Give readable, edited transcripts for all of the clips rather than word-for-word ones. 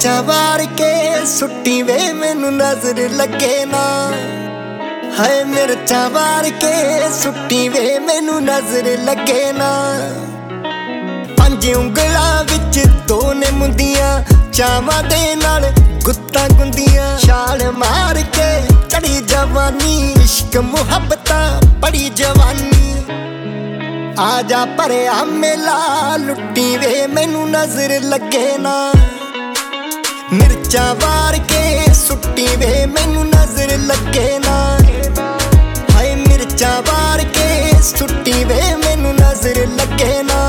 ਮਿਰਚਾਂ ਵਾਰ ਕੇ ਸੁੱਟੀ ਵੇ ਮੈਨੂੰ ਨਜ਼ਰ ਲੱਗੇ ਨਾ। ਹਾਏ ਮਿਰਚਾਂ ਵਾਰ ਕੇ ਸੁੱਟੀ ਵੇ ਮੈਨੂੰ ਨਜ਼ਰ ਲੱਗੇ ਨਾ। ਪੰਜ ਉਂਗਲਾਂ ਵਿੱਚ ਦੋ ਨੇ ਮੁੰਦੀਆਂ, ਚਾਵਾਂ ਦੇ ਨਾਲ ਗੁੱਤਾਂ ਗੁੰਦੀਆਂ। ਛਾਲ ਮਾਰ ਕੇ ਚੜੀ ਜਵਾਨੀ, ਇਸ਼ਕ ਮੁਹੱਬਤਾਂ ਬੜੀ ਜਵਾਨੀ। ਆ ਜਾ ਭਰਿਆ ਮੇਲਾ ਲੁੱਟੀ ਵੇ ਮੈਨੂੰ ਨਜ਼ਰ ਲੱਗੇ ਨਾ। ਮਿਰਚਾਂ ਵਾਰ ਕੇ ਸੁੱਟੀ ਵੇ ਮੈਨੂੰ ਨਜ਼ਰ ਲੱਗੇ ਨਾ। ਹਾਏ ਮਿਰਚਾਂ ਵਾਰ ਕੇ ਸੁੱਟੀ ਵੇ ਮੈਨੂੰ ਨਜ਼ਰ ਲੱਗੇ ਨਾ।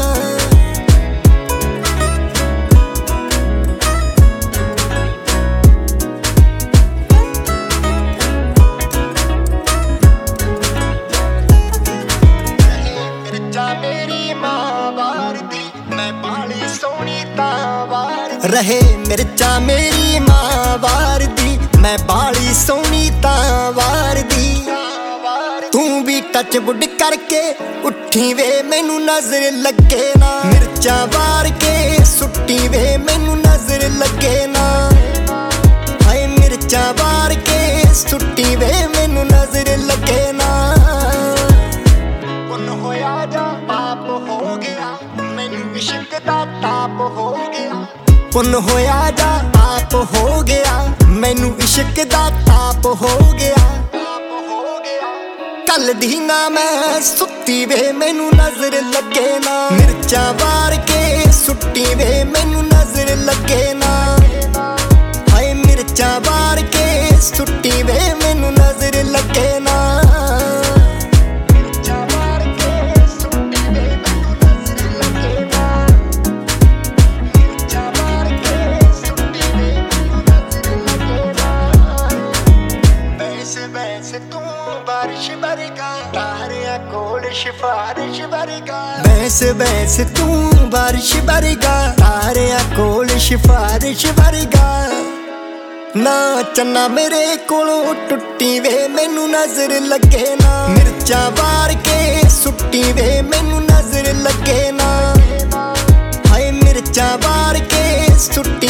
ਮੇਰੀ ਮਾਂ ਵਾਰਦੀ ਮੈਂ ਬਾਲੀ ਸੋਹਣੀ ਤਾਂ ਵਾਰ ਰਹੇ। ਮਿਰਚਾਂ ਮੇਰੀ ਮਾਂ ਵਾਰਦੀ ਮੈਂ ਬਾਲੀ ਸੋਹਣੀ ਤਾਂ ਵਾਰਦੀ। ਤੂੰ ਵੀ ਟੱਚ ਬੁੱਡ ਕਰਕੇ ਉੱਠੀ ਵੇ ਮੈਨੂੰ ਨਜ਼ਰ ਲੱਗੇ ਨਾ। ਮਿਰਚਾਂ ਵਾਰ ਕੇ ਸੁੱਟੀ ਵੇ ਮੈਨੂੰ ਨਜ਼ਰ ਲੱਗੇ ਨਾ। ਹਾਏ ਮਿਰਚਾਂ ਵਾਰ ਕੇ ਸੁੱਟੀ ਵੇ ਮੈਨੂੰ ਨਜ਼ਰ ਲੱਗੇ ਨਾ। ਹੋਇਆ ਜਾ ਪਾਪ ਹੋ ਗਿਆ ਮੈਨੂੰ ਇਸ਼ਕ ਦਾ ਤਾਪ ਹੋ ਗਿਆ। ਪੁੰਨ ਹੋਇਆ ਜਾ ਪਾਪ ਹੋ ਗਿਆ ਮੈਨੂੰ ਇਸ਼ਕ ਦਾ ਤਾਪ ਹੋ ਗਿਆ। ਕੱਲ ਦੀ ਨਾ ਮੈਂ ਸੁੱਤੀ ਵੇ ਮੈਨੂੰ ਨਜ਼ਰ ਲੱਗੇ ਨਾ। ਮਿਰਚਾਂ ਵਾਰ ਕੇ ਸੁੱਟੀ ਵੇ ਮੈਨੂੰ ਨਜ਼ਰ ਲੱਗੇ ਨਾ। ਹਾਏ ਮਿਰਚਾਂ ਵਾਰ ਕੇ ਸੁੱਟੀ ਵੇ ਮੈਨੂੰ ਨਜ਼ਰ ਲੱਗੇ ਨਾ। ਬਾਰਿਸ਼ ਵਰਗਾ ਤਾਰਿਆਂ ਕੋਲ ਸਿਫਾਰਿਸ਼ ਵਰਗਾ। ਬੈਸ ਬੈਸ ਤੂੰ ਬਾਰਿਸ਼ ਵਰਗਾ ਤਾਰਿਆਂ ਕੋਲ ਸਿਫਾਰਿਸ਼ ਵਰਗਾ। ਨਾ ਚੰਨਾ ਮੇਰੇ ਕੋਲੋਂ ਟੁੱਟੀ ਵੇ ਮੈਨੂੰ ਨਜ਼ਰ ਲੱਗੇ ਨਾ। ਮਿਰਚਾਂ ਵਾਰ ਕੇ ਸੁੱਟੀ ਵੇ ਮੈਨੂੰ ਨਜ਼ਰ ਲੱਗੇ ਨਾ। ਹਾਏ ਮਿਰਚਾਂ ਵਾਰ ਕੇ ਸੁੱਟੀ